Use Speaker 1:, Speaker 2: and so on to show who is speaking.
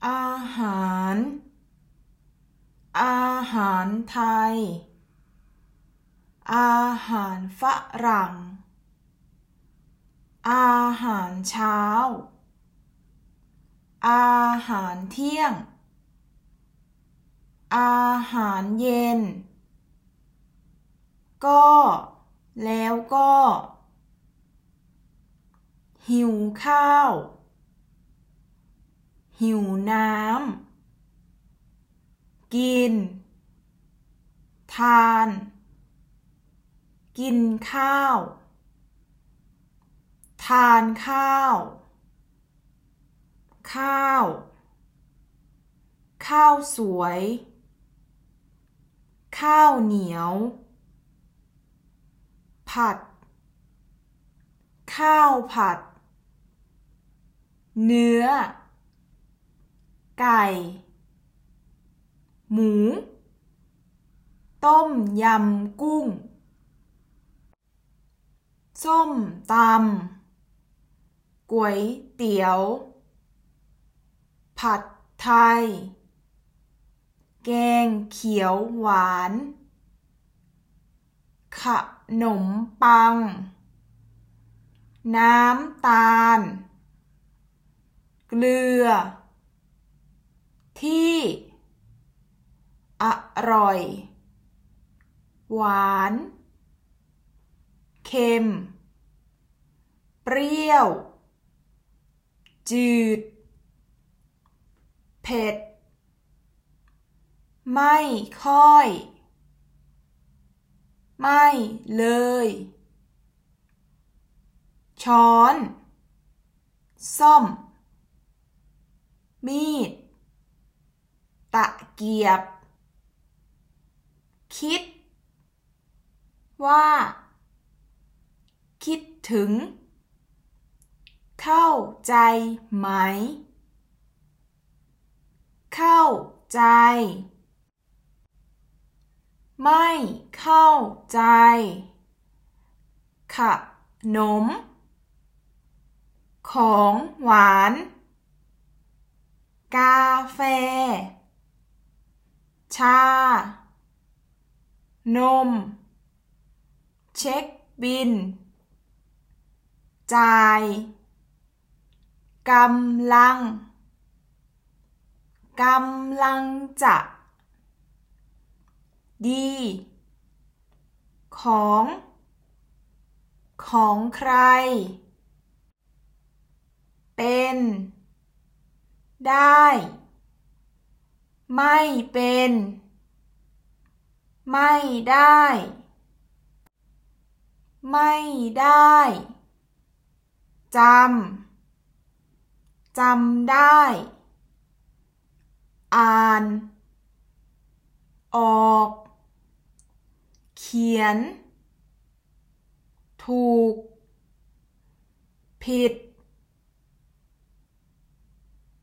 Speaker 1: อาหารอาหารไทยอาหารฝรั่งอาหารเช้าอาหารเที่ยงอาหารเย็นก็แล้วก็หิวข้าวหิวน้ำกินทานกินข้าวทานข้าวข้าวข้าวสวยข้าวเหนียวผัดข้าวผัดเนื้อไก่หมูต้มยำกุ้งส้มตำก๋วยเตี๋ยวผัดไทยแกงเขียวหวานขนมปังน้ำตาลเกลือที่อร่อยหวานเค็มเปรี้ยวจืดเผ็ดไม่ค่อยไม่เลยช้อนส้อมมีดตะเกียบคิดว่าคิดถึงเข้าใจไหมเข้าใจไม่เข้าใจขนมของหวานกาแฟชานมเช็คบิลจ่ายกำลังจะดีของใครเป็นได้ไม่เป็นไม่ได้ไม่ได้จำได้อ่านออกเขียนถูกผิด